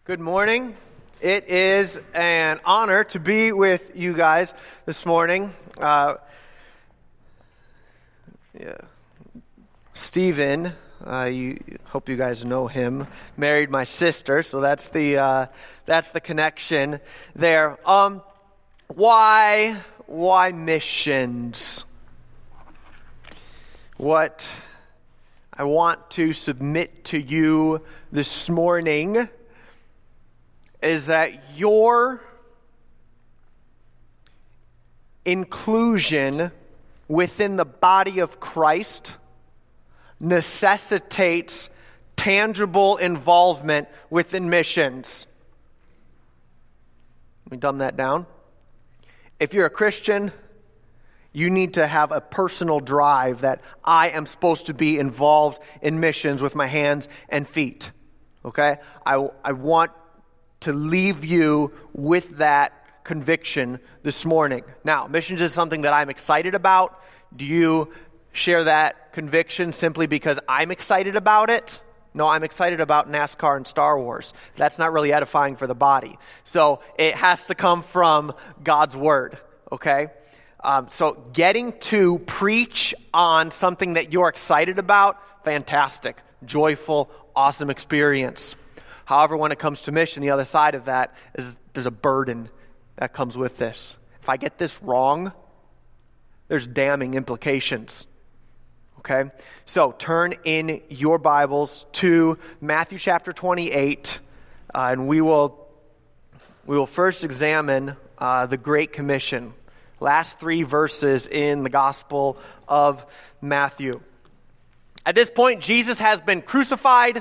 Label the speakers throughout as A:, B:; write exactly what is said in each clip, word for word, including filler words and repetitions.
A: Good morning. It is an honor to be with you guys this morning. Uh, yeah. Stephen, uh, you hope you guys know him, married my sister, so that's the uh, that's the connection there. Um, why why missions? What I want to submit to you this morning is that your inclusion within the body of Christ necessitates tangible involvement within missions. Let me dumb that down. If you're a Christian, you need to have a personal drive that I am supposed to be involved in missions with my hands and feet. Okay? I, I want to leave you with that conviction this morning. Now, missions is something that I'm excited about. Do you share that conviction simply because I'm excited about it? No, I'm excited about NASCAR and Star Wars. That's not really edifying for the body. So it has to come from God's Word, okay? Um, so getting to preach on something that you're excited about, fantastic, joyful, awesome experience. However, when it comes to mission, the other side of that is there's a burden that comes with this. If I get this wrong, there's damning implications. Okay? So turn in your Bibles to Matthew chapter twenty-eight, uh, and we will we will first examine uh, the Great Commission. Last three verses in the Gospel of Matthew. At this point, Jesus has been crucified.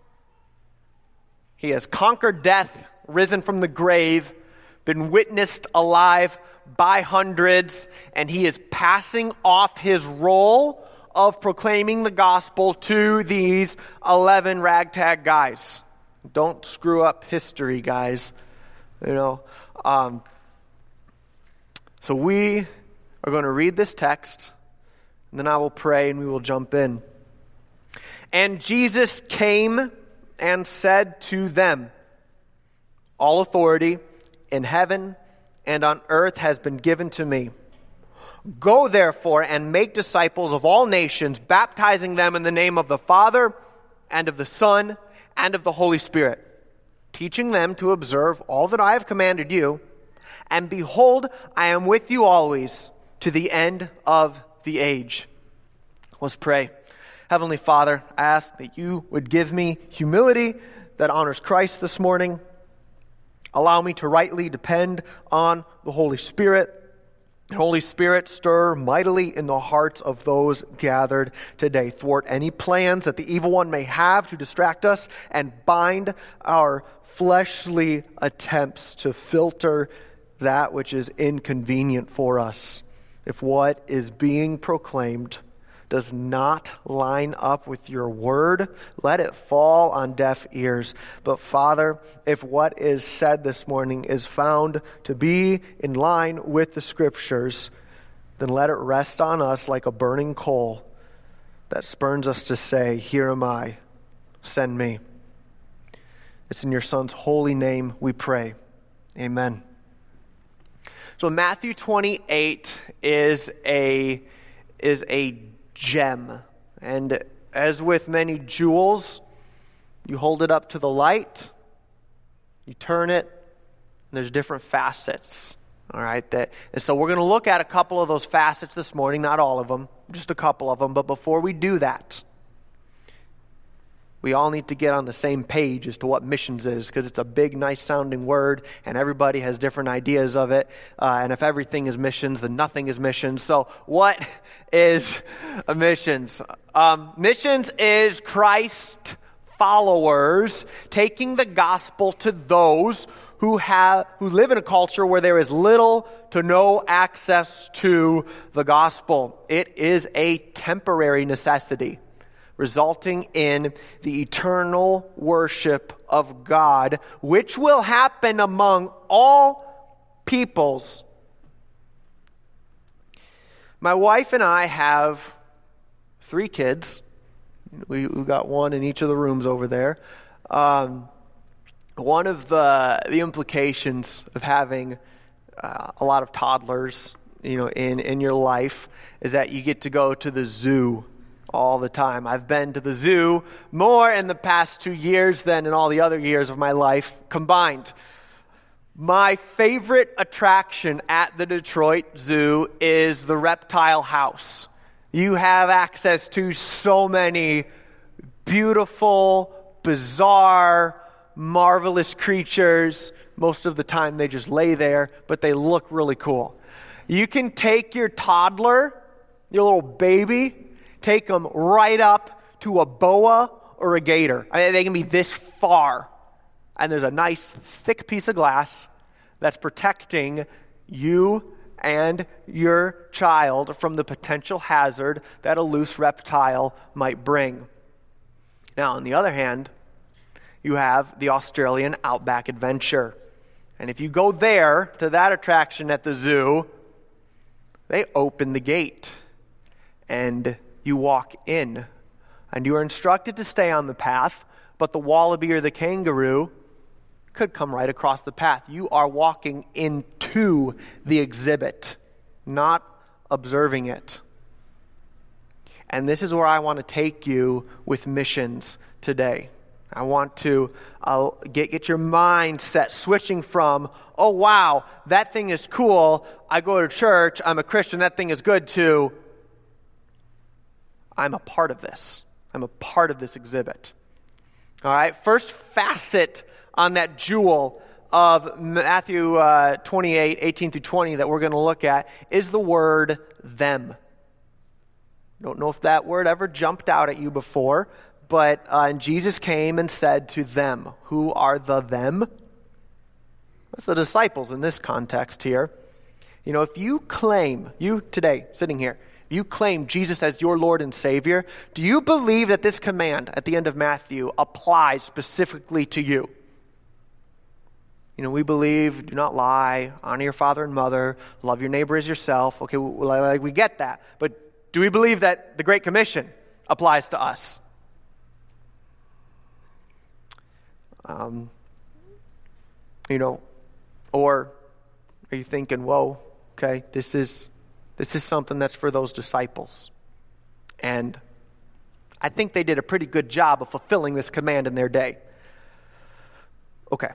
A: He has conquered death, risen from the grave, been witnessed alive by hundreds, and he is passing off his role of proclaiming the gospel to these eleven ragtag guys. Don't screw up history, guys. You know. Um, so we are going to read this text, and then I will pray, and we will jump in. And Jesus came and said to them, all authority in heaven and on earth has been given to me. Go therefore and make disciples of all nations, baptizing them in the name of the Father and of the Son and of the Holy Spirit, teaching them to observe all that I have commanded you. And behold, I am with you always to the end of the age. Let's pray. Heavenly Father, I ask that you would give me humility that honors Christ this morning. Allow me to rightly depend on the Holy Spirit. Holy Spirit, stir mightily in the hearts of those gathered today. Thwart any plans that the evil one may have to distract us and bind our fleshly attempts to filter that which is inconvenient for us. If what is being proclaimed does not line up with your word, let it fall on deaf ears. But Father, if what is said this morning is found to be in line with the Scriptures, then let it rest on us like a burning coal that spurns us to say, here am I, send me. It's in your Son's holy name we pray. Amen. So Matthew twenty-eight is a is a gem. And as with many jewels, you hold it up to the light, you turn it, and there's different facets. All right, that, and so we're going to look at a couple of those facets this morning, not all of them, just a couple of them. But before we do that, we all need to get on the same page as to what missions is, because it's a big, nice sounding word, and everybody has different ideas of it. Uh, and if everything is missions, then nothing is missions. So what is a missions? Um, missions is Christ followers taking the gospel to those who have who live in a culture where there is little to no access to the gospel. It is a temporary necessity, resulting in the eternal worship of God, which will happen among all peoples. My wife and I have three kids. We, we got one in each of the rooms over there. Um, one of the, the implications of having uh, a lot of toddlers, you know, in, in your life is that you get to go to the zoo all the time. I've been to the zoo more in the past two years than in all the other years of my life combined. My favorite attraction at the Detroit Zoo is the reptile house. You have access to so many beautiful, bizarre, marvelous creatures. Most of the time they just lay there, but they look really cool. You can take your toddler, your little baby, take them right up to a boa or a gator. I mean, they can be this far. And there's a nice thick piece of glass that's protecting you and your child from the potential hazard that a loose reptile might bring. Now, on the other hand, you have the Australian Outback Adventure. And if you go there to that attraction at the zoo, they open the gate and you walk in. And you are instructed to stay on the path, but the wallaby or the kangaroo could come right across the path. You are walking into the exhibit, not observing it. And this is where I want to take you with missions today. I want to uh, get, get your mind set, switching from, oh wow, that thing is cool, I go to church, I'm a Christian, that thing is good, to, I'm a part of this. I'm a part of this exhibit. All right, first facet on that jewel of Matthew uh, twenty-eight, eighteen through twenty that we're going to look at is the word them. Don't know if that word ever jumped out at you before, but uh, Jesus came and said to them. Who are the them? That's the disciples in this context here. You know, if you claim, you today, sitting here, you claim Jesus as your Lord and Savior, do you believe that this command at the end of Matthew applies specifically to you? You know, we believe, do not lie, honor your father and mother, love your neighbor as yourself. Okay, we, we get that. But do we believe that the Great Commission applies to us? Um, you know, or are you thinking, whoa, okay, this is this is something that's for those disciples. And I think they did a pretty good job of fulfilling this command in their day. Okay.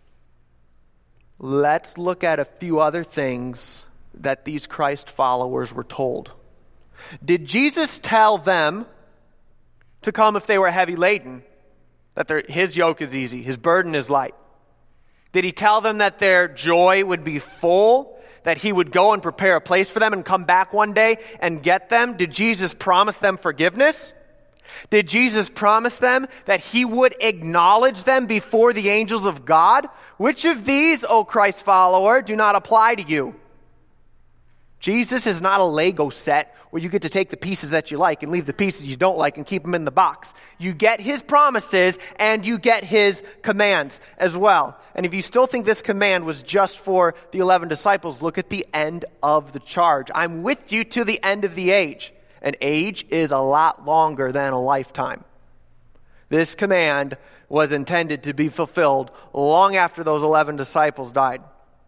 A: Let's look at a few other things that these Christ followers were told. Did Jesus tell them to come if they were heavy laden? That his yoke is easy, his burden is light? Did he tell them that their joy would be full? That he would go and prepare a place for them and come back one day and get them? Did Jesus promise them forgiveness? Did Jesus promise them that he would acknowledge them before the angels of God? Which of these, O Christ follower, do not apply to you? Jesus is not a Lego set where you get to take the pieces that you like and leave the pieces you don't like and keep them in the box. You get his promises and you get his commands as well. And if you still think this command was just for the eleven disciples, look at the end of the charge. I'm with you to the end of the age. An age is a lot longer than a lifetime. This command was intended to be fulfilled long after those eleven disciples died.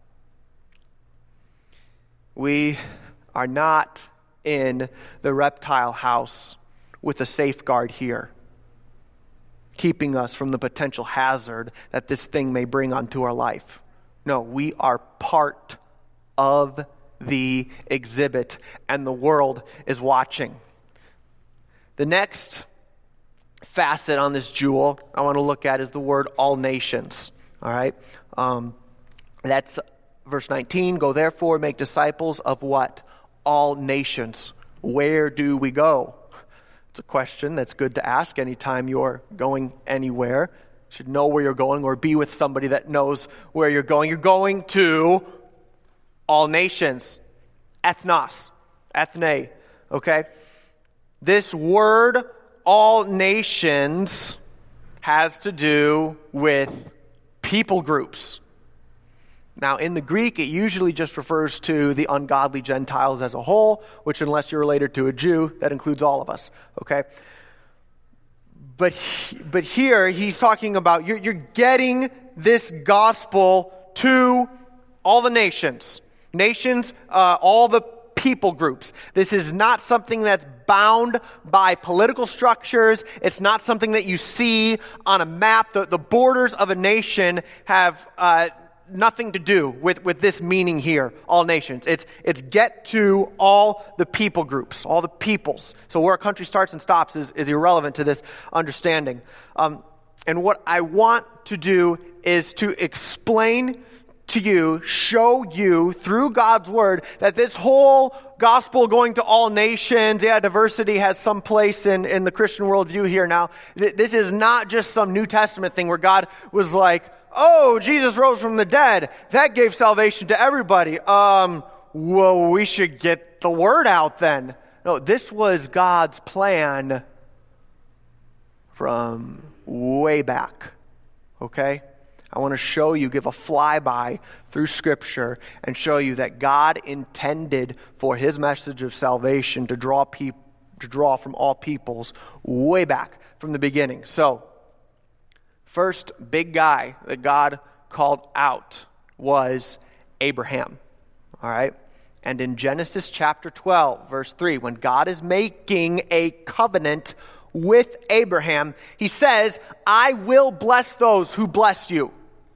A: We are not in the reptile house with a safeguard here, keeping us from the potential hazard that this thing may bring onto our life. No, we are part of the exhibit, and the world is watching. The next facet on this jewel I want to look at is the word all nations. All right? Um, that's verse nineteen. Go therefore, make disciples of what? All nations. Where do we go? It's a question that's good to ask anytime you're going anywhere. You should know where you're going or be with somebody that knows where you're going. You're going to all nations. Ethnos. Ethne. Okay? This word, all nations, has to do with people groups. Now, in the Greek, it usually just refers to the ungodly Gentiles as a whole, which unless you're related to a Jew, that includes all of us, okay? But but here, he's talking about, you're, you're getting this gospel to all the nations. Nations, uh, all the people groups. This is not something that's bound by political structures. It's not something that you see on a map. The, the borders of a nation have uh, nothing to do with, with this meaning here, all nations. It's, it's get to all the people groups, all the peoples. So where a country starts and stops is, is irrelevant to this understanding. Um, and what I want to do is to explain to you, show you through God's word that this whole gospel going to all nations, yeah, diversity has some place in, in the Christian worldview here now. Th- this is not just some New Testament thing where God was like, oh, Jesus rose from the dead. That gave salvation to everybody. Um, well, we should get the word out then. No, this was God's plan from way back, okay? I want to show you, give a flyby through Scripture and show you that God intended for His message of salvation to draw peop- to draw from all peoples way back from the beginning. So, first big guy that God called out was Abraham. All right? And in Genesis chapter twelve, verse three, when God is making a covenant with Abraham, He says, I will bless those who bless you.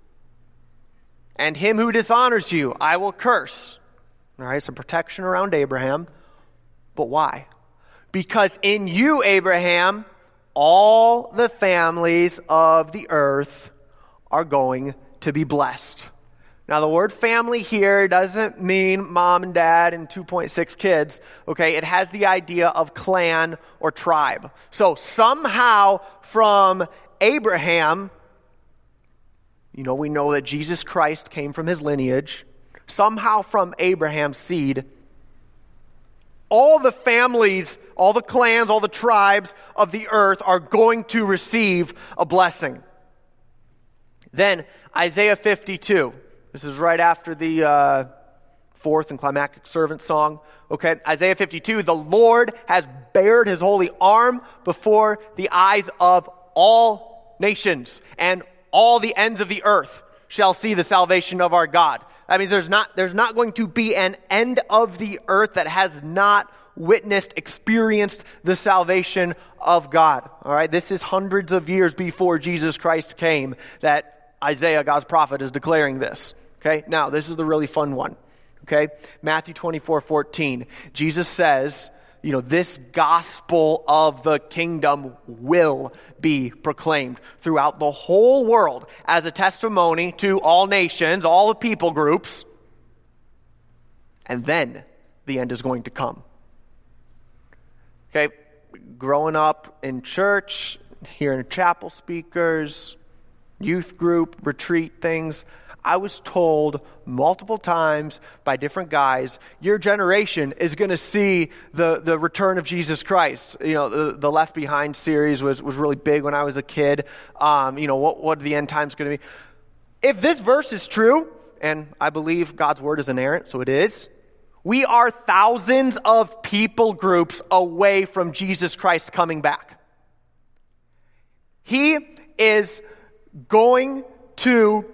A: And him who dishonors you, I will curse. All right, some protection around Abraham. But why? Because in you, Abraham, all the families of the earth are going to be blessed. Now, the word family here doesn't mean mom and dad and two point six kids. Okay, it has the idea of clan or tribe. So somehow from Abraham, you know, we know that Jesus Christ came from his lineage. Somehow from Abraham's seed, all the families, all the clans, all the tribes of the earth are going to receive a blessing. Then Isaiah fifty-two. This is right after the uh, fourth and climactic servant song. Okay, Isaiah fifty-two. The Lord has bared his holy arm before the eyes of all nations, and all the ends of the earth shall see the salvation of our God. That means there's not, there's not going to be an end of the earth that has not witnessed, experienced the salvation of God. All right, this is hundreds of years before Jesus Christ came that Isaiah, God's prophet, is declaring this. Okay, now this is the really fun one. Okay, Matthew twenty-four fourteen. Jesus says, you know, this gospel of the kingdom will be proclaimed throughout the whole world as a testimony to all nations, all the people groups, and then the end is going to come. Okay, growing up in church, hearing chapel speakers, youth group, retreat things, I was told multiple times by different guys, your generation is going to see the, the return of Jesus Christ. You know, the, the Left Behind series was, was really big when I was a kid. Um, you know, what, what the end time's going to be. If this verse is true, and I believe God's word is inerrant, so it is, we are thousands of people groups away from Jesus Christ coming back. He is going to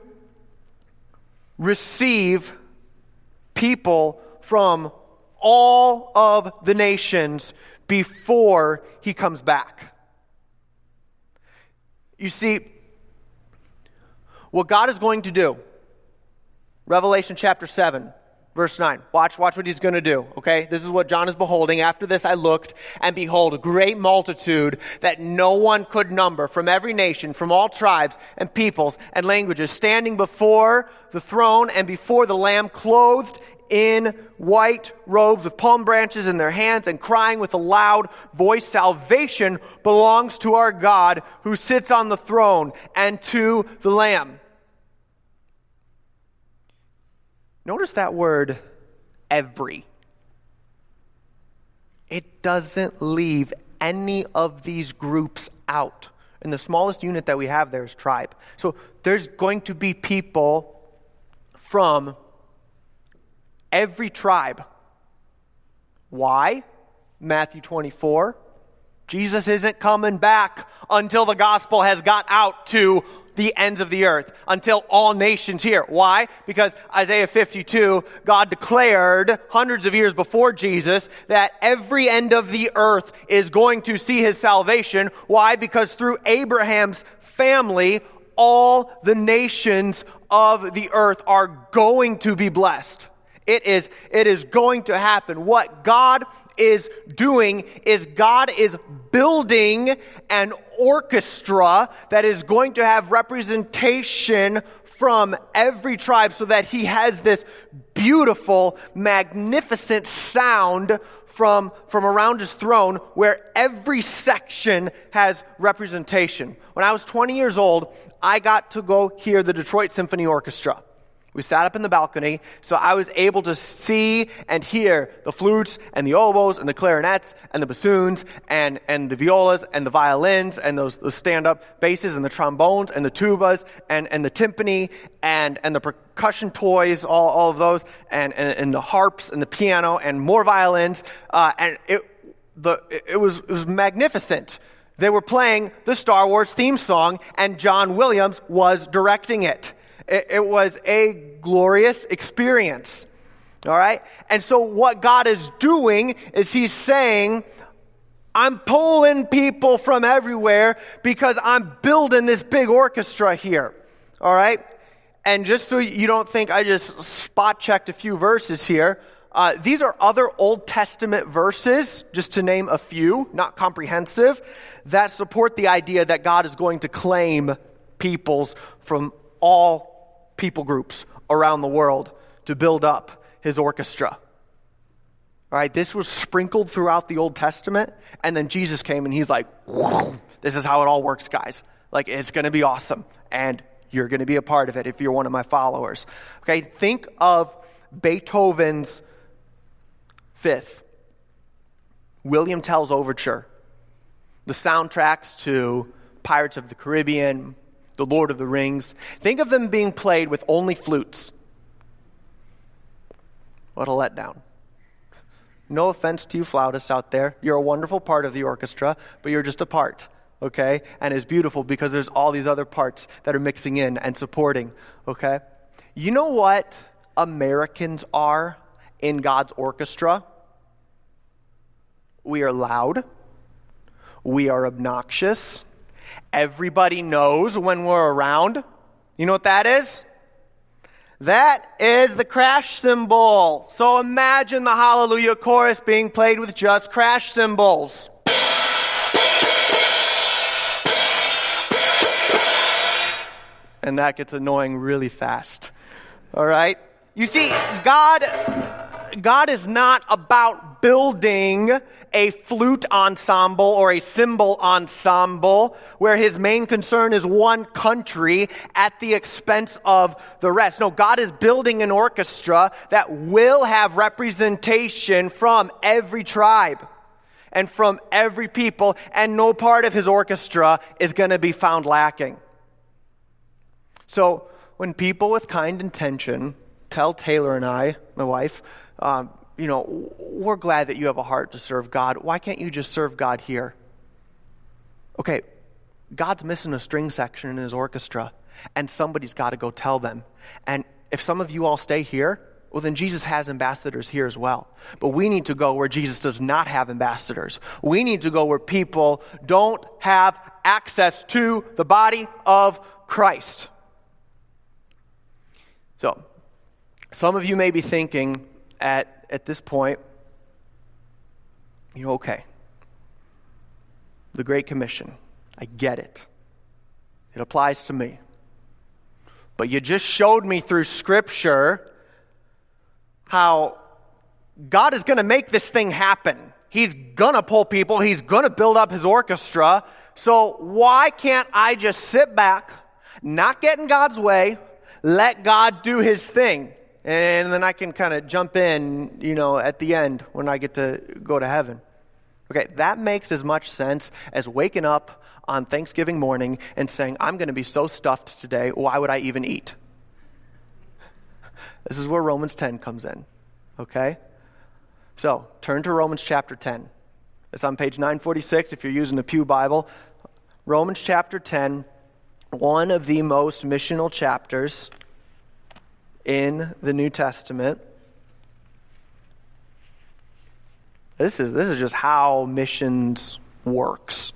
A: receive people from all of the nations before he comes back. You see, what God is going to do, Revelation chapter seven, verse nine. Watch, watch what he's going to do, okay? This is what John is beholding. After this I looked, and behold, a great multitude that no one could number, from every nation, from all tribes and peoples and languages, standing before the throne and before the Lamb, clothed in white robes with palm branches in their hands, and crying with a loud voice, salvation belongs to our God who sits on the throne and to the Lamb. Notice that word, every. It doesn't leave any of these groups out. And the smallest unit that we have there is tribe. So there's going to be people from every tribe. Why? Matthew twenty-four. Jesus isn't coming back until the gospel has got out to the ends of the earth, until all nations hear. Why? Because Isaiah fifty-two, God declared hundreds of years before Jesus that every end of the earth is going to see his salvation. Why? Because through Abraham's family, all the nations of the earth are going to be blessed. It is, it is going to happen. What God is doing is God is building an orchestra that is going to have representation from every tribe so that he has this beautiful, magnificent sound from, from around his throne where every section has representation. When I was twenty years old, I got to go hear the Detroit Symphony Orchestra. We sat up in the balcony, so I was able to see and hear the flutes and the oboes and the clarinets and the bassoons and, and the violas and the violins and those, those stand-up basses and the trombones and the tubas and, and the timpani and, and the percussion toys, all, all of those, and, and, and the harps and the piano and more violins. Uh, and it, the, it, was, it was magnificent. They were playing the Star Wars theme song, and John Williams was directing it. It was a glorious experience, all right? And so what God is doing is he's saying, I'm pulling people from everywhere because I'm building this big orchestra here, all right? And just so you don't think I just spot-checked a few verses here, uh, these are other Old Testament verses, just to name a few, not comprehensive, that support the idea that God is going to claim peoples from all people groups around the world to build up his orchestra. All right, this was sprinkled throughout the Old Testament, and then Jesus came and he's like, whoa, this is how it all works, guys. Like, it's going to be awesome, and you're going to be a part of it if you're one of my followers. Okay, think of Beethoven's Fifth, William Tell's Overture, the soundtracks to Pirates of the Caribbean, The Lord of the Rings. Think of them being played with only flutes. What a letdown. No offense to you flautists out there. You're a wonderful part of the orchestra, but you're just a part, okay? And it's beautiful because there's all these other parts that are mixing in and supporting, okay? You know what Americans are in God's orchestra? We are loud. We are obnoxious. Everybody knows when we're around. You know what that is? That is the crash cymbal. So imagine the Hallelujah chorus being played with just crash cymbals. And that gets annoying really fast. All right? You see, God... God is not about building a flute ensemble or a cymbal ensemble where his main concern is one country at the expense of the rest. No, God is building an orchestra that will have representation from every tribe and from every people, and no part of his orchestra is going to be found lacking. So when people with kind intention tell Taylor and I, my wife, Um, you know, we're glad that you have a heart to serve God. Why can't you just serve God here? Okay, God's missing a string section in his orchestra, and somebody's got to go tell them. And if some of you all stay here, well, then Jesus has ambassadors here as well. But we need to go where Jesus does not have ambassadors. We need to go where people don't have access to the body of Christ. So, some of you may be thinking, At at this point, you know, okay, the Great Commission, I get it. It applies to me. But you just showed me through Scripture how God is going to make this thing happen. He's going to pull people. He's going to build up his orchestra. So why can't I just sit back, not get in God's way, let God do his thing? And then I can kind of jump in, you know, at the end when I get to go to heaven. Okay, that makes as much sense as waking up on Thanksgiving morning and saying, I'm going to be so stuffed today, why would I even eat? This is where Romans ten comes in, okay? So, turn to Romans chapter ten. It's on page nine forty-six if you're using the Pew Bible. Romans chapter ten, one of the most missional chapters in the New Testament. This is, this is just how missions works.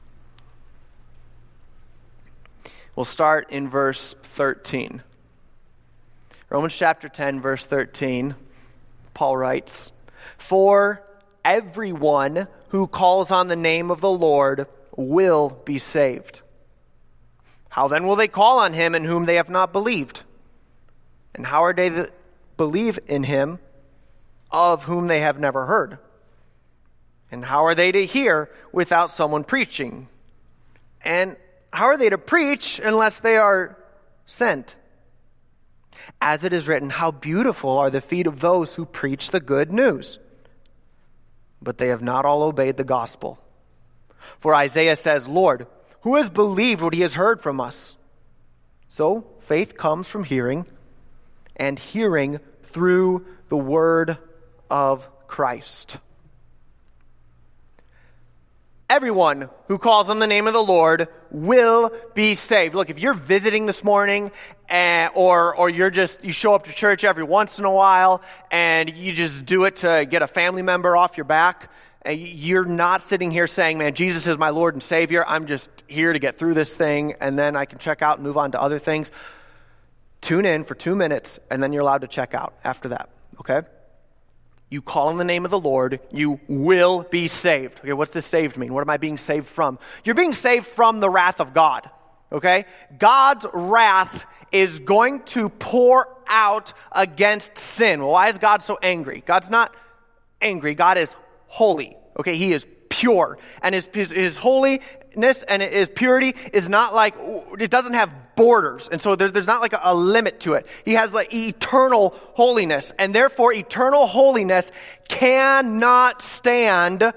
A: We'll start in verse thirteen. Romans chapter ten, verse thirteen, Paul writes, "For everyone who calls on the name of the Lord will be saved. How then will they call on him in whom they have not believed? And how are they that believe in him of whom they have never heard? And how are they to hear without someone preaching? And how are they to preach unless they are sent? As it is written, how beautiful are the feet of those who preach the good news. But they have not all obeyed the gospel. For Isaiah says, Lord, who has believed what he has heard from us? So faith comes from hearing, and hearing through the word of Christ." Everyone who calls on the name of the Lord will be saved. Look, if you're visiting this morning, and, or or you're just you show up to church every once in a while, and you just do it to get a family member off your back, and you're not sitting here saying, "Man, Jesus is my Lord and Savior. I'm just here to get through this thing, and then I can check out and move on to other things." Tune in for two minutes, and then you're allowed to check out after that. Okay? You call on the name of the Lord, you will be saved. Okay, what's this saved mean? What am I being saved from? You're being saved from the wrath of God. Okay? God's wrath is going to pour out against sin. Well, why is God so angry? God's not angry. God is holy. Okay, he is pure. And his, his, his holiness and his purity is not like, it doesn't have borders. And so there, there's not like a, a limit to it. He has like eternal holiness. And therefore, eternal holiness cannot stand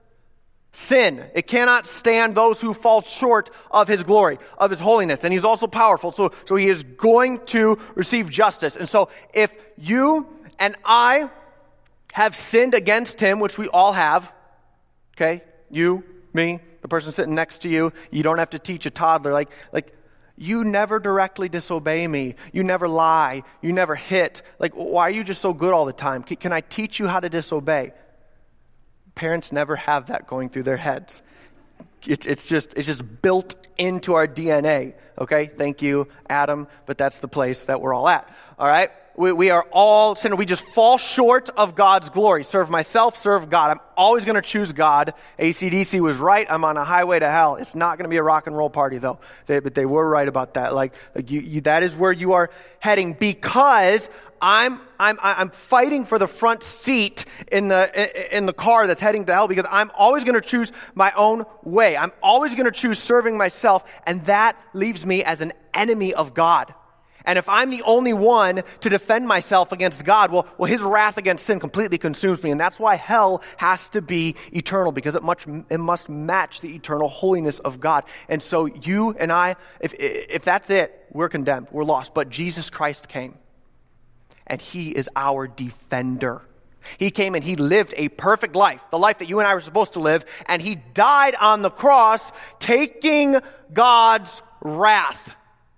A: sin. It cannot stand those who fall short of his glory, of his holiness. And he's also powerful. So, so he is going to receive justice. And so if you and I have sinned against him, which we all have, okay, you, me, the person sitting next to you, you don't have to teach a toddler, like, like, you never directly disobey me. You never lie. You never hit. Like, why are you just so good all the time? Can, can I teach you how to disobey? Parents never have that going through their heads. It, it's just it's just built into our D N A. Okay, thank you, Adam, but that's the place that we're all at. All right? We, we are all sinners. We just fall short of God's glory. Serve myself, serve God. I'm always going to choose God. A C D C was right. I'm on a highway to hell. It's not going to be a rock and roll party, though. They, but they were right about that. Like, like you, you, that is where you are heading, because I'm I'm I'm fighting for the front seat in the in the car that's heading to hell, because I'm always going to choose my own way. I'm always going to choose serving myself, and that leaves me as an enemy of God. And if I'm the only one to defend myself against God, well, well, his wrath against sin completely consumes me. And that's why hell has to be eternal, because it, much, it must match the eternal holiness of God. And so you and I, if, if that's it, we're condemned. We're lost. But Jesus Christ came, and he is our defender. He came and he lived a perfect life, the life that you and I were supposed to live, and he died on the cross, taking God's wrath.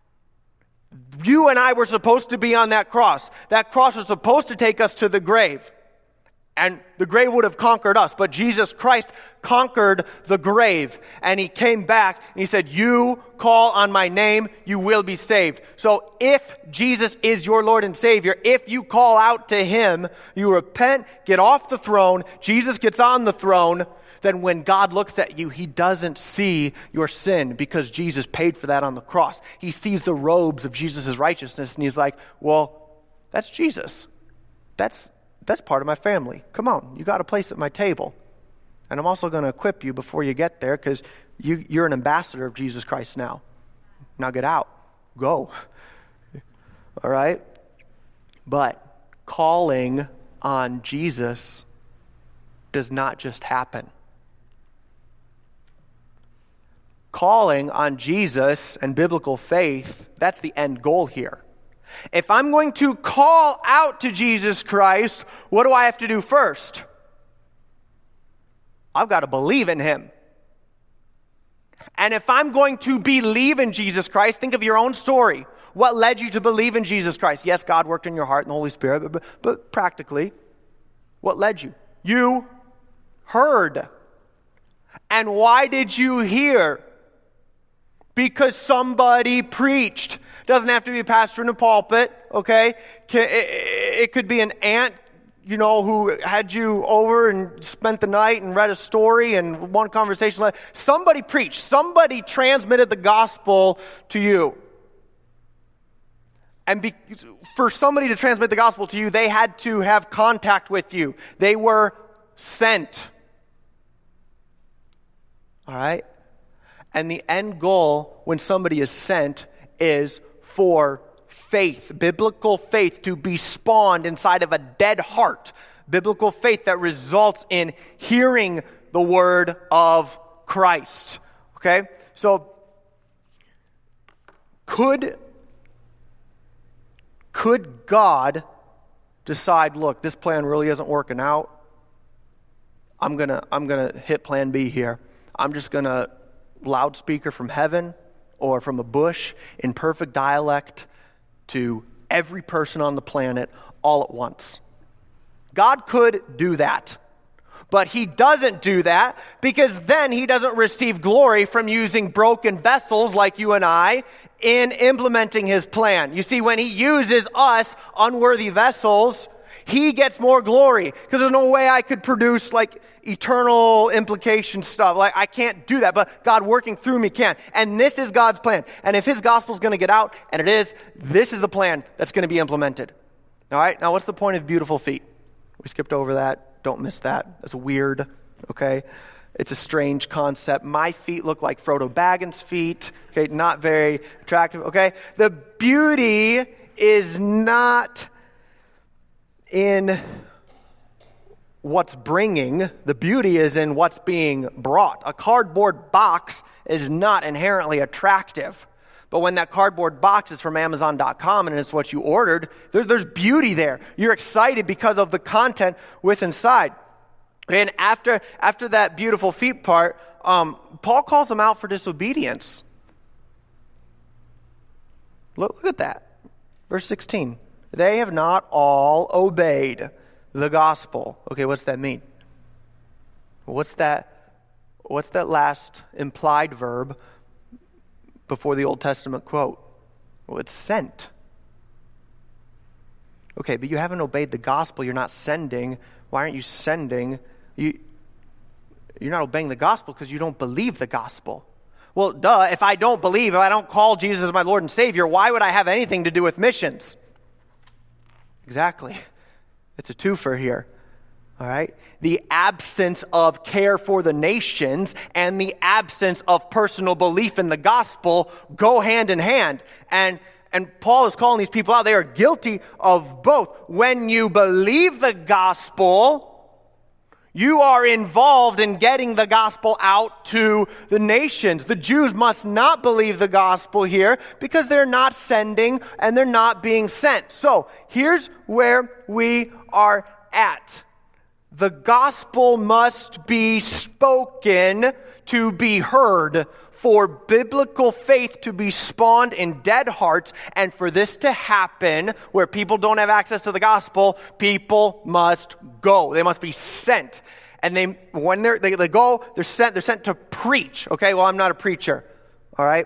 A: You and I were supposed to be on that cross. That cross was supposed to take us to the grave. And the grave would have conquered us. But Jesus Christ conquered the grave. And he came back and he said, you call on my name, you will be saved. So if Jesus is your Lord and Savior, if you call out to him, you repent, get off the throne, Jesus gets on the throne, then when God looks at you, he doesn't see your sin, because Jesus paid for that on the cross. He sees the robes of Jesus' righteousness, and he's like, well, that's Jesus. That's that's part of my family. Come on, you got a place at my table. And I'm also going to equip you before you get there, because you, you're an ambassador of Jesus Christ now. Now get out. Go. All right? But calling on Jesus does not just happen. Calling on Jesus and biblical faith, that's the end goal here. If I'm going to call out to Jesus Christ, what do I have to do first? I've got to believe in him. And if I'm going to believe in Jesus Christ, think of your own story. What led you to believe in Jesus Christ? Yes, God worked in your heart and the Holy Spirit, but, but, but practically, what led you? You heard. And why did you hear? Because somebody preached. Doesn't have to be a pastor in a pulpit, okay? It could be an aunt, you know, who had you over and spent the night and read a story and one conversation. Somebody preached. Somebody transmitted the gospel to you. And be, for somebody to transmit the gospel to you, they had to have contact with you. They were sent. All right? And the end goal when somebody is sent is for faith, biblical faith, to be spawned inside of a dead heart. Biblical faith that results in hearing the word of Christ. Okay? So, could, could God decide, look, this plan really isn't working out. I'm gonna, I'm gonna hit plan B here. I'm just gonna loudspeaker from heaven or from a bush in perfect dialect to every person on the planet all at once. God could do that. But he doesn't do that because then he doesn't receive glory from using broken vessels like you and I in implementing his plan. You see, when he uses us, unworthy vessels, he gets more glory because there's no way I could produce like eternal implication stuff. Like I can't do that, but God working through me can. And this is God's plan. And if his gospel is going to get out, and it is, this is the plan that's going to be implemented. All right. Now, what's the point of beautiful feet? We skipped over that. Don't miss that. That's weird. Okay. It's a strange concept. My feet look like Frodo Baggins' feet. Okay. Not very attractive. Okay. The beauty is not in what's bringing, the beauty is in what's being brought. A cardboard box is not inherently attractive. But when that cardboard box is from Amazon dot com and it's what you ordered, there, there's beauty there. You're excited because of the content with inside. And after after that beautiful feet part, um, Paul calls them out for disobedience. Look, look at that. Verse sixteen. They have not all obeyed the gospel. Okay, what's that mean? What's that, what's that last implied verb before the Old Testament quote? Well, it's sent. Okay, but you haven't obeyed the gospel. You're not sending. Why aren't you sending? You, you're not obeying the gospel because you don't believe the gospel. Well, duh, if I don't believe, if I don't call Jesus as my Lord and Savior, why would I have anything to do with missions? Exactly. It's a twofer here. All right? The absence of care for the nations and the absence of personal belief in the gospel go hand in hand. And and Paul is calling these people out. They are guilty of both. When you believe the gospel, you are involved in getting the gospel out to the nations. The Jews must not believe the gospel here because they're not sending and they're not being sent. So here's where we are at. The gospel must be spoken to be heard for biblical faith to be spawned in dead hearts, and for this to happen where people don't have access to the gospel, people must go. They must be sent. And they when they're, they they go, they're sent, they're sent to preach. Okay, well, I'm not a preacher. All right?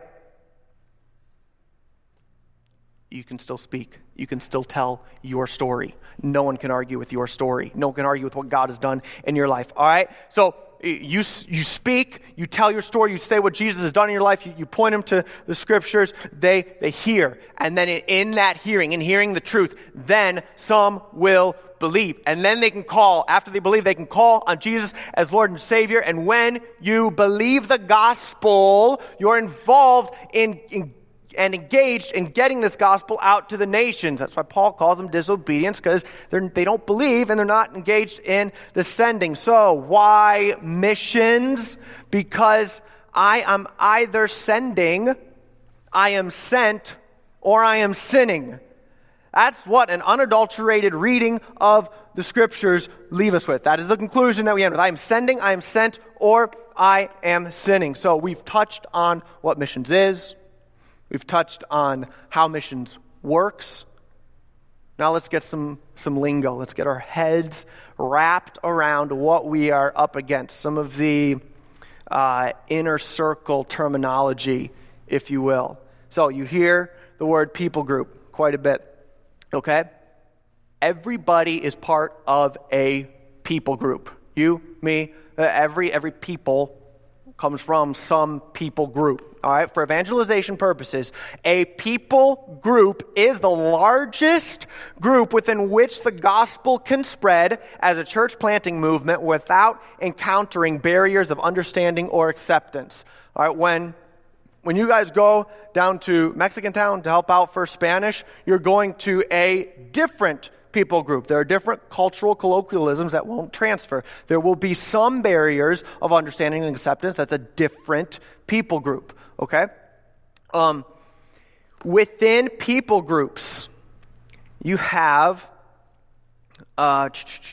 A: You can still speak. You can still tell your story. No one can argue with your story. No one can argue with what God has done in your life. All right? So you you speak, you tell your story, you say what Jesus has done in your life, you, you point them to the scriptures, they they hear. And then in that hearing, in hearing the truth, then some will believe. And then they can call, after they believe, they can call on Jesus as Lord and Savior. And when you believe the gospel, you're involved in, in and engaged in getting this gospel out to the nations. That's why Paul calls them disobedience, because they don't believe and they're not engaged in the sending. So why missions? Because I am either sending, I am sent, or I am sinning. That's what an unadulterated reading of the Scriptures leave us with. That is the conclusion that we end with. I am sending, I am sent, or I am sinning. So we've touched on what missions is. We've touched on how missions works. Now let's get some, some lingo. Let's get our heads wrapped around what we are up against. Some of the uh, inner circle terminology, if you will. So you hear the word people group quite a bit. Okay? Everybody is part of a people group. You, me, uh, every every people comes from some people group. All right? For evangelization purposes, a people group is the largest group within which the gospel can spread as a church planting movement without encountering barriers of understanding or acceptance. All right? When When you guys go down to Mexican Town to help out for Spanish, you're going to a different people group. There are different cultural colloquialisms that won't transfer. There will be some barriers of understanding and acceptance. That's a different people group, okay? Um, within people groups, you have uh,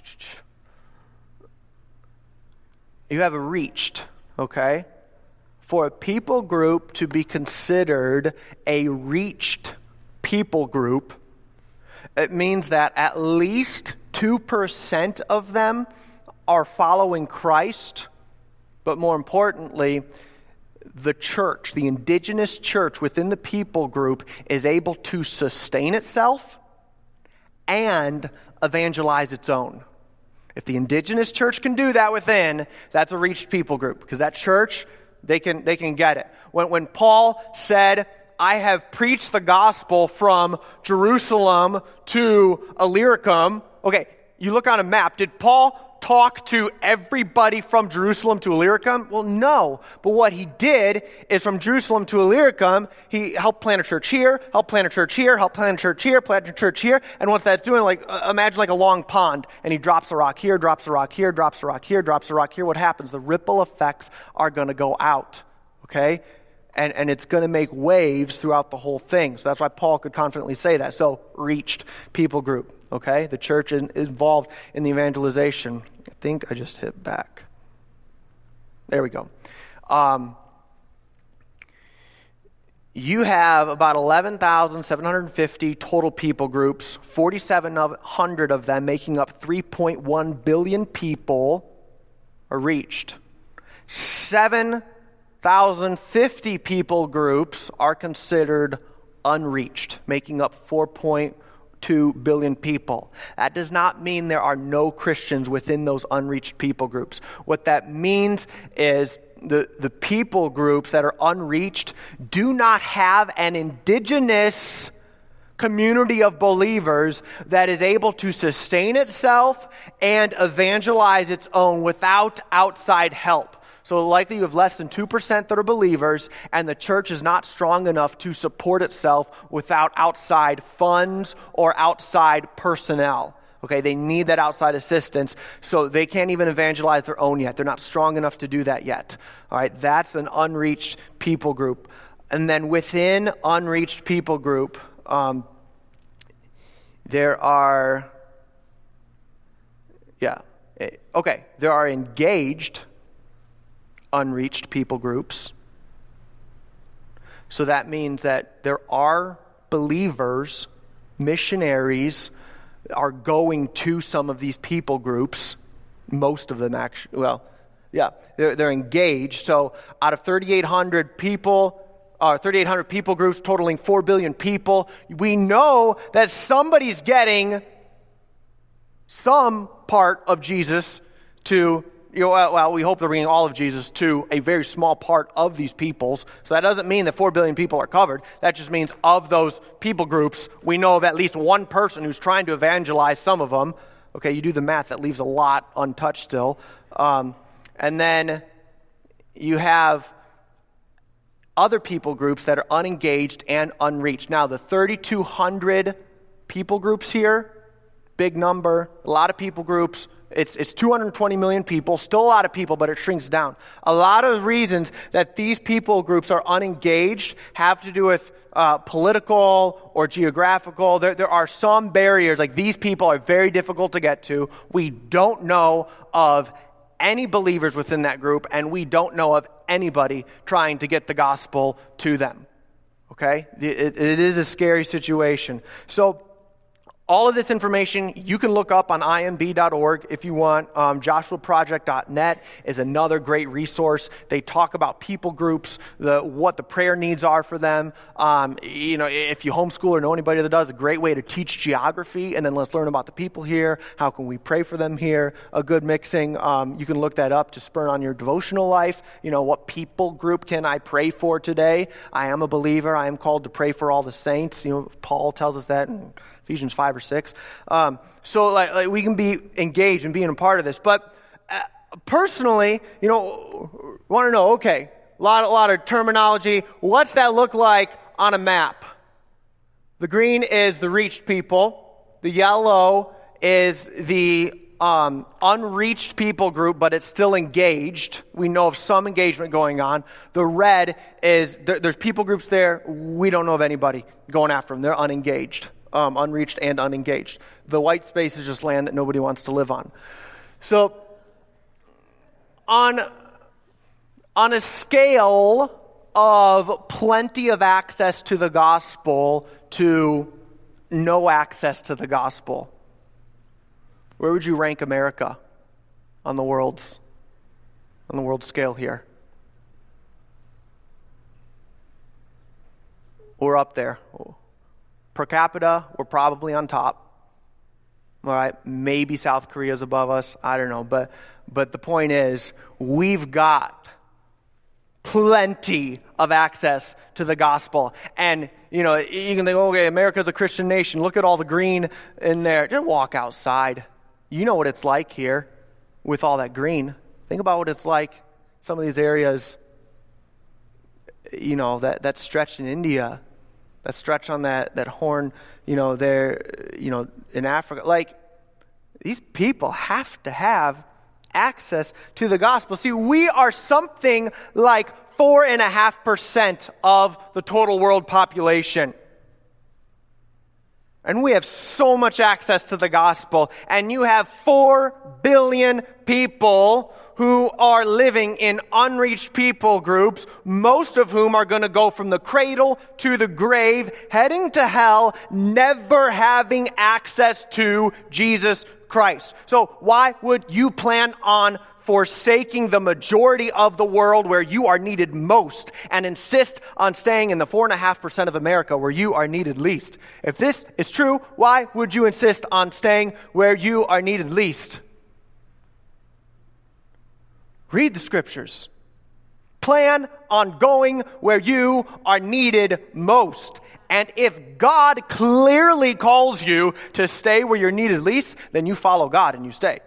A: you have reached, okay? For a people group to be considered a reached people group, it means that at least two percent of them are following Christ, but more importantly, the church, the indigenous church within the people group is able to sustain itself and evangelize its own. If the indigenous church can do that within, that's a reached people group, because that church, They can they can get it. When when Paul said, I have preached the gospel from Jerusalem to Illyricum, okay, you look on a map, did Paul talk to everybody from Jerusalem to Illyricum? Well, no. But what he did is from Jerusalem to Illyricum, he helped plant a church here, helped plant a church here, helped plant a church here, plant a church here. And what that's doing, like, uh, imagine like a long pond, and he drops a rock here, drops a rock here, drops a rock here, drops a rock here. What happens? The ripple effects are going to go out, okay? And, and it's going to make waves throughout the whole thing. So that's why Paul could confidently say that. So, reached people group. Okay, the church is involved in the evangelization. I think I just hit back. There we go. Um, you have about eleven thousand seven hundred fifty total people groups, four thousand seven hundred of them making up three point one billion people are reached. seven thousand fifty people groups are considered unreached, making up four point two billion people. That does not mean there are no Christians within those unreached people groups. What that means is the, the people groups that are unreached do not have an indigenous community of believers that is able to sustain itself and evangelize its own without outside help. So likely you have less than two percent that are believers, and the church is not strong enough to support itself without outside funds or outside personnel. Okay, they need that outside assistance, so they can't even evangelize their own yet. They're not strong enough to do that yet. All right, that's an unreached people group. And then within unreached people group, um, there are, yeah, okay, there are engaged unreached people groups. So that means that there are believers, missionaries are going to some of these people groups. Most of them actually, well, yeah, they're, they're engaged. So out of thirty-eight hundred people, uh, thirty-eight hundred people groups totaling four billion people, we know that somebody's getting some part of Jesus to, you know, well, we hope they're bringing all of Jesus to a very small part of these peoples. So that doesn't mean that four billion people are covered. That just means of those people groups, we know of at least one person who's trying to evangelize some of them. Okay, you do the math, that leaves a lot untouched still. Um, and then you have other people groups that are unengaged and unreached. Now, the thirty-two hundred people groups here, big number, a lot of people groups, It's, it's two hundred twenty million people, still a lot of people, but it shrinks down. A lot of reasons that these people groups are unengaged have to do with uh, political or geographical. There, there are some barriers, like these people are very difficult to get to. We don't know of any believers within that group, and we don't know of anybody trying to get the gospel to them. Okay? It, it is a scary situation. So, all of this information you can look up on I M B dot org if you want. Um, Joshua Project dot net is another great resource. They talk about people groups, the what the prayer needs are for them. Um, you know, if you homeschool or know anybody that does, a great way to teach geography, and then let's learn about the people here. How can we pray for them here? A good mixing. Um, you can look that up to spur on your devotional life. You know, what people group can I pray for today? I am a believer. I am called to pray for all the saints. You know, Paul tells us that in Ephesians five or six. Um, so like, like we can be engaged in being a part of this. But uh, personally, you know, want to know, okay, a lot, a lot of terminology. What's that look like on a map? The green is the reached people. The yellow is the um, unreached people group, but it's still engaged. We know of some engagement going on. The red is, there, there's people groups there. We don't know of anybody going after them. They're unengaged. Um, unreached and unengaged. The white space is just land that nobody wants to live on. So, on, on a scale of plenty of access to the gospel to no access to the gospel, where would you rank America on the world's on the world scale here? We're up there. Per capita, we're probably on top. All right, maybe South Korea's above us. I don't know, but but the point is, we've got plenty of access to the gospel. And you know, you can think, okay, America's a Christian nation. Look at all the green in there. Just walk outside. You know what it's like here with all that green. Think about what it's like. Some of these areas, you know, that that stretch in India. That stretch on that, that horn, you know, there, you know, in Africa. Like, these people have to have access to the gospel. See, we are something like four and a half percent of the total world population. And we have so much access to the gospel. And you have four billion people who are living in unreached people groups, most of whom are going to go from the cradle to the grave, heading to hell, never having access to Jesus Christ. So why would you plan on forsaking the majority of the world where you are needed most and insist on staying in the four and a half percent of America where you are needed least? If this is true, why would you insist on staying where you are needed least? Read the scriptures. Plan on going where you are needed most. And if God clearly calls you to stay where you're needed least, then you follow God and you stay.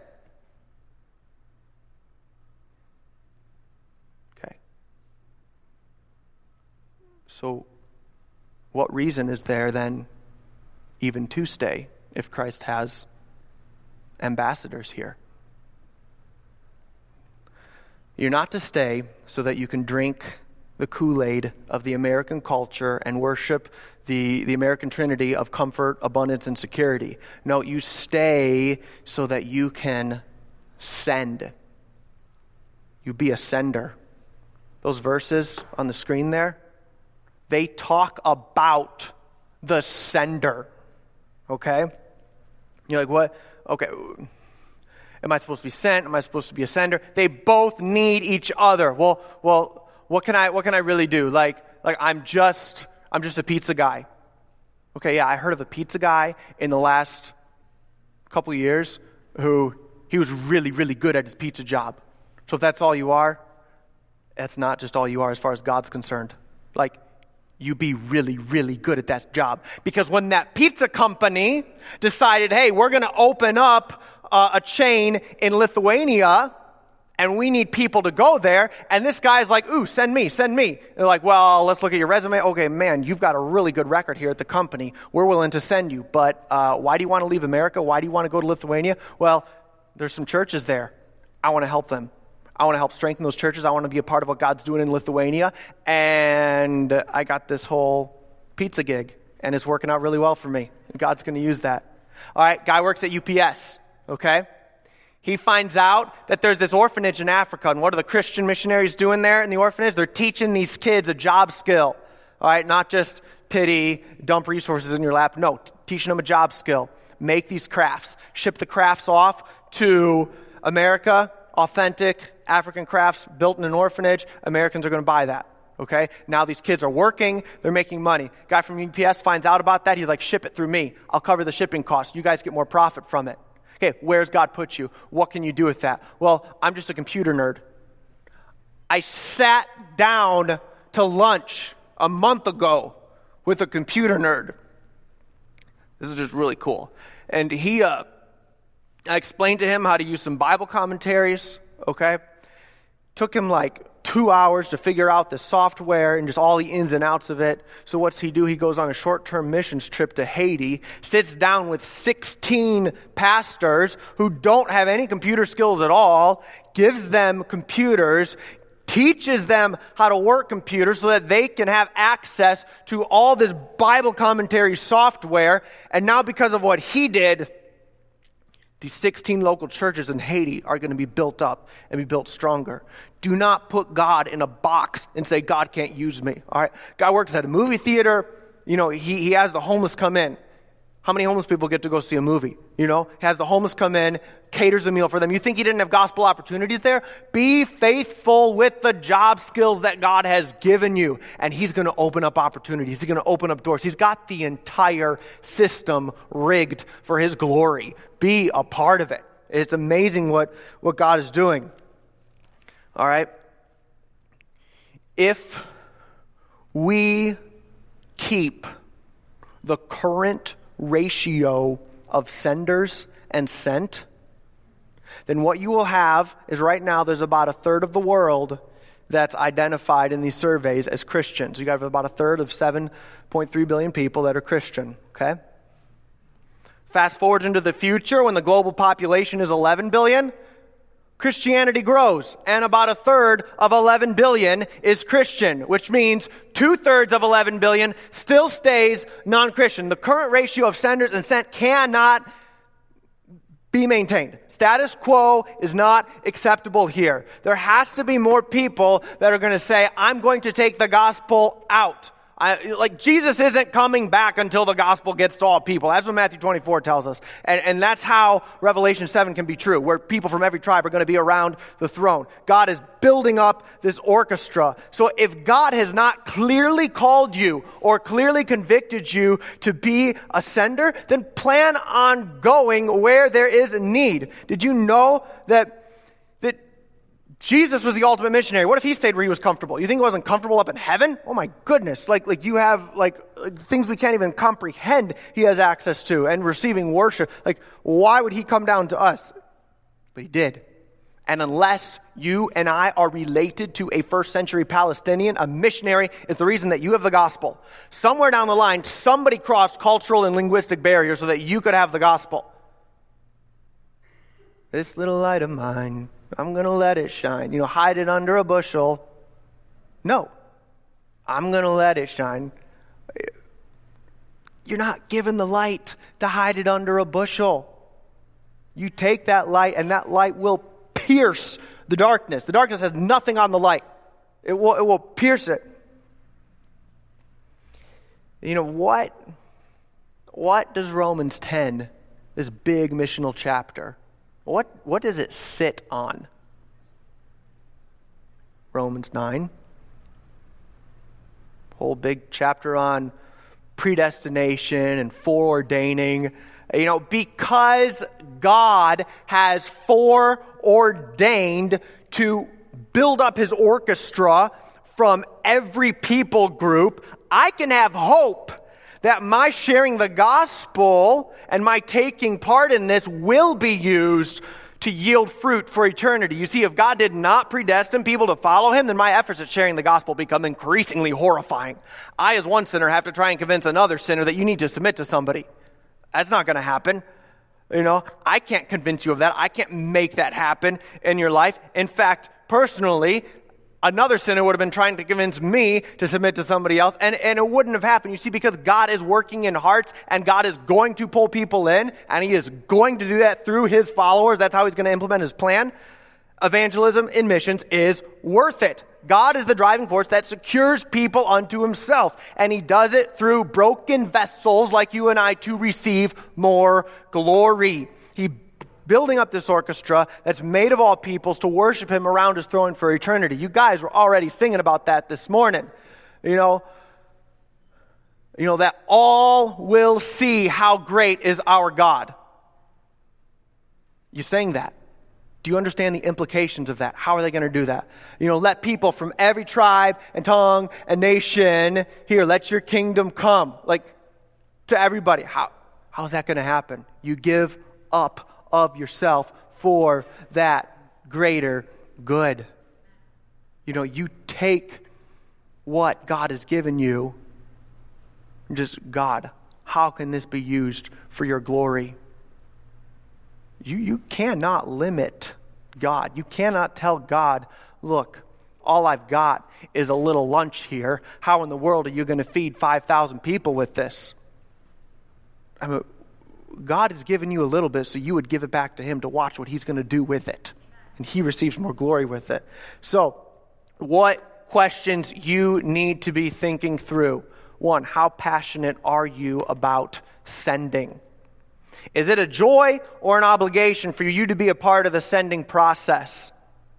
A: Okay. So, what reason is there then even to stay if Christ has ambassadors here? You're not to stay so that you can drink the Kool-Aid of the American culture and worship the, the American Trinity of comfort, abundance, and security. No, you stay so that you can send. You be a sender. Those verses on the screen there, they talk about the sender. Okay? You're like, what? Okay. Am I supposed to be sent? Am I supposed to be a sender? They both need each other. Well, well, what can I what can I really do? Like, like I'm just I'm just a pizza guy. Okay, yeah, I heard of a pizza guy in the last couple of years who he was really, really good at his pizza job. So if that's all you are, that's not just all you are as far as God's concerned. Like, you be really, really good at that job. Because when that pizza company decided, hey, we're going to open up uh, a chain in Lithuania, and we need people to go there, and this guy's like, ooh, send me, send me. They're like, well, let's look at your resume. Okay, man, you've got a really good record here at the company. We're willing to send you, but uh, why do you want to leave America? Why do you want to go to Lithuania? Well, there's some churches there. I want to help them. I want to help strengthen those churches. I want to be a part of what God's doing in Lithuania. And I got this whole pizza gig, and it's working out really well for me. And God's going to use that. All right, guy works at U P S, okay? He finds out that there's this orphanage in Africa, and what are the Christian missionaries doing there in the orphanage? They're teaching these kids a job skill, all right? Not just pity, dump resources in your lap. No, t- teaching them a job skill. Make these crafts. Ship the crafts off to America, authentic African crafts built in an orphanage. Americans are going to buy that, okay? Now these kids are working. They're making money. Guy from U P S finds out about that. He's like, ship it through me. I'll cover the shipping costs. You guys get more profit from it. Okay, where's God put you? What can you do with that? Well, I'm just a computer nerd. I sat down to lunch a month ago with a computer nerd. This is just really cool. And he, uh, I explained to him how to use some Bible commentaries, okay? Took him like two hours to figure out the software and just all the ins and outs of it. So what's he do? He goes on a short-term missions trip to Haiti, sits down with sixteen pastors who don't have any computer skills at all, gives them computers, teaches them how to work computers so that they can have access to all this Bible commentary software. And now because of what he did, these sixteen local churches in Haiti are going to be built up and be built stronger. Do not put God in a box and say, God can't use me. All right. Guy works at a movie theater. You know, he, he has the homeless come in. How many homeless people get to go see a movie? You know, has the homeless come in, caters a meal for them. You think he didn't have gospel opportunities there? Be faithful with the job skills that God has given you, and he's going to open up opportunities. He's going to open up doors. He's got the entire system rigged for his glory. Be a part of it. It's amazing what, what God is doing. All right? If we keep the current ratio of senders and sent, then what you will have is right now there's about a third of the world that's identified in these surveys as Christians. You got about a third of seven point three billion people that are Christian, okay? Fast forward into the future when the global population is eleven billion, Christianity grows, and about a third of eleven billion is Christian, which means two-thirds of eleven billion still stays non-Christian. The current ratio of senders and sent cannot be maintained. Status quo is not acceptable here. There has to be more people that are going to say, I'm going to take the gospel out. I, like, Jesus isn't coming back until the gospel gets to all people. That's what Matthew twenty-four tells us. And, and that's how Revelation seven can be true, where people from every tribe are going to be around the throne. God is building up this orchestra. So if God has not clearly called you or clearly convicted you to be a sender, then plan on going where there is a need. Did you know that Jesus was the ultimate missionary? What if he stayed where he was comfortable? You think he wasn't comfortable up in heaven? Oh my goodness. Like, like you have like things we can't even comprehend he has access to and receiving worship. Like, why would he come down to us? But he did. And unless you and I are related to a first century Palestinian, a missionary is the reason that you have the gospel. Somewhere down the line, somebody crossed cultural and linguistic barriers so that you could have the gospel. This little light of mine, I'm going to let it shine. You know, hide it under a bushel. No. I'm going to let it shine. You're not given the light to hide it under a bushel. You take that light, and that light will pierce the darkness. The darkness has nothing on the light. It will, it will pierce it. You know, what, what does Romans ten, this big missional chapter, What what does it sit on? Romans nine. Whole big chapter on predestination and foreordaining. You know, because God has foreordained to build up his orchestra from every people group, I can have hope that my sharing the gospel and my taking part in this will be used to yield fruit for eternity. You see, if God did not predestine people to follow him, then my efforts at sharing the gospel become increasingly horrifying. I, as one sinner, have to try and convince another sinner that you need to submit to somebody. That's not going to happen. You know, I can't convince you of that. I can't make that happen in your life. In fact, personally, another sinner would have been trying to convince me to submit to somebody else, and, and it wouldn't have happened. You see, because God is working in hearts, and God is going to pull people in, and he is going to do that through his followers. That's how he's going to implement his plan. Evangelism in missions is worth it. God is the driving force that secures people unto himself, and he does it through broken vessels like you and I to receive more glory. He building up this orchestra that's made of all peoples to worship him around his throne for eternity. You guys were already singing about that this morning. You know, you know that all will see how great is our God. You sang that. Do you understand the implications of that? How are they going to do that? You know, let people from every tribe and tongue and nation, here, let your kingdom come. Like, to everybody. How, how is that going to happen? You give up of yourself for that greater good. You know, you take what God has given you and just, God, how can this be used for your glory? You you cannot limit God. You cannot tell God, look, all I've got is a little lunch here. How in the world are you going to feed five thousand people with this? I mean, God has given you a little bit so you would give it back to him to watch what he's going to do with it. And he receives more glory with it. So, what questions you need to be thinking through? One, how passionate are you about sending? Is it a joy or an obligation for you to be a part of the sending process?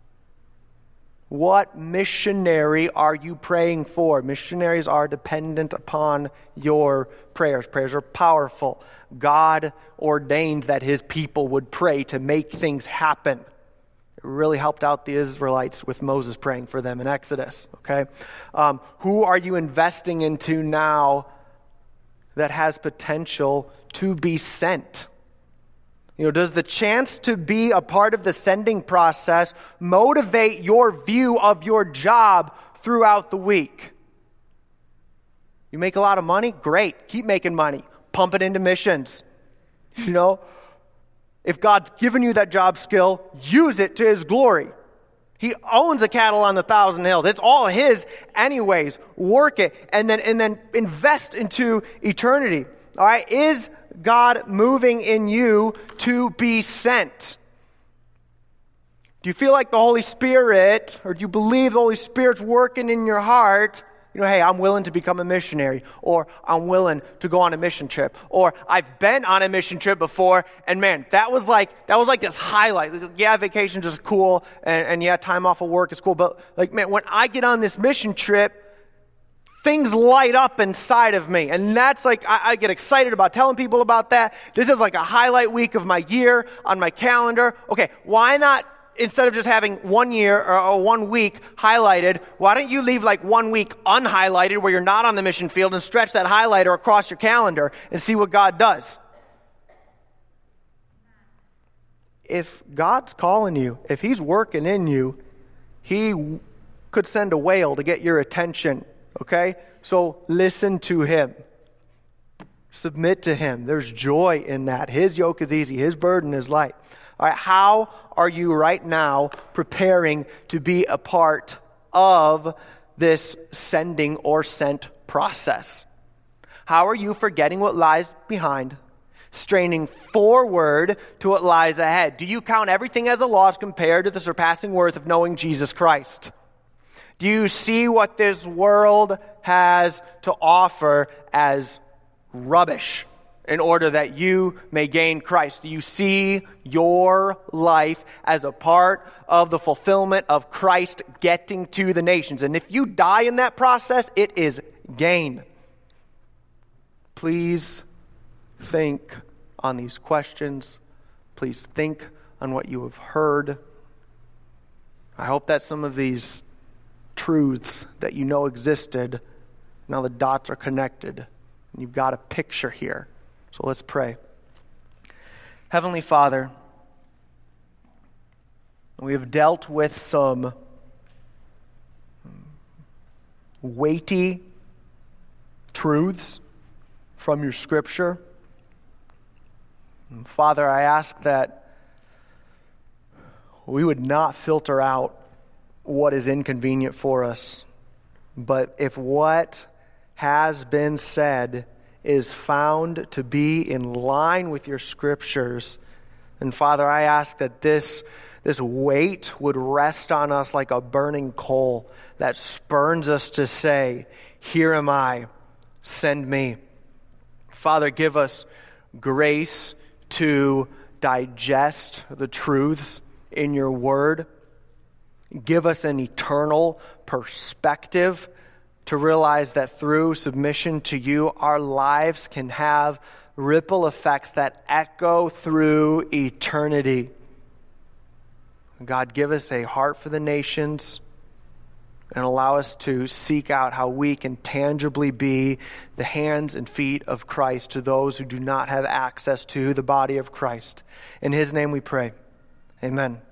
A: What missionary are you praying for? Missionaries are dependent upon your prayers. Prayers are powerful. God ordains that his people would pray to make things happen. It really helped out the Israelites with Moses praying for them in Exodus. Okay, um, who are you investing into now that has potential to be sent? You know, does the chance to be a part of the sending process motivate your view of your job throughout the week? You make a lot of money? Great. Keep making money. Pump it into missions. You know, if God's given you that job skill, use it to his glory. He owns the cattle on the thousand hills. It's all his anyways. Work it and then and then invest into eternity. All right? Is God moving in you to be sent? Do you feel like the Holy Spirit, or do you believe the Holy Spirit's working in your heart? You know, hey, I'm willing to become a missionary, or I'm willing to go on a mission trip, or I've been on a mission trip before, and man, that was like that was like this highlight. Yeah, vacations is cool, and, and yeah, time off of work is cool, but like, man, when I get on this mission trip, things light up inside of me. And that's like, I, I get excited about telling people about that. This is like a highlight week of my year on my calendar. Okay, why not, instead of just having one year or, or one week highlighted, why don't you leave like one week unhighlighted where you're not on the mission field and stretch that highlighter across your calendar and see what God does? If God's calling you, if he's working in you, he could send a whale to get your attention. Okay? So listen to him. Submit to him. There's joy in that. His yoke is easy. His burden is light. All right, how are you right now preparing to be a part of this sending or sent process? How are you forgetting what lies behind, straining forward to what lies ahead? Do you count everything as a loss compared to the surpassing worth of knowing Jesus Christ? Do you see what this world has to offer as rubbish in order that you may gain Christ? Do you see your life as a part of the fulfillment of Christ getting to the nations? And if you die in that process, it is gain. Please think on these questions. Please think on what you have heard. I hope that some of these truths that you know existed, now the dots are connected. And you've got a picture here. So let's pray. Heavenly Father, we have dealt with some weighty truths from your scripture. And Father, I ask that we would not filter out what is inconvenient for us, but if what has been said is found to be in line with your scriptures, and Father, I ask that this, this weight would rest on us like a burning coal that spurns us to say, here am I, send me. Father, give us grace to digest the truths in your word. Give us an eternal perspective to realize that through submission to you, our lives can have ripple effects that echo through eternity. God, give us a heart for the nations and allow us to seek out how we can tangibly be the hands and feet of Christ to those who do not have access to the body of Christ. In his name we pray. Amen.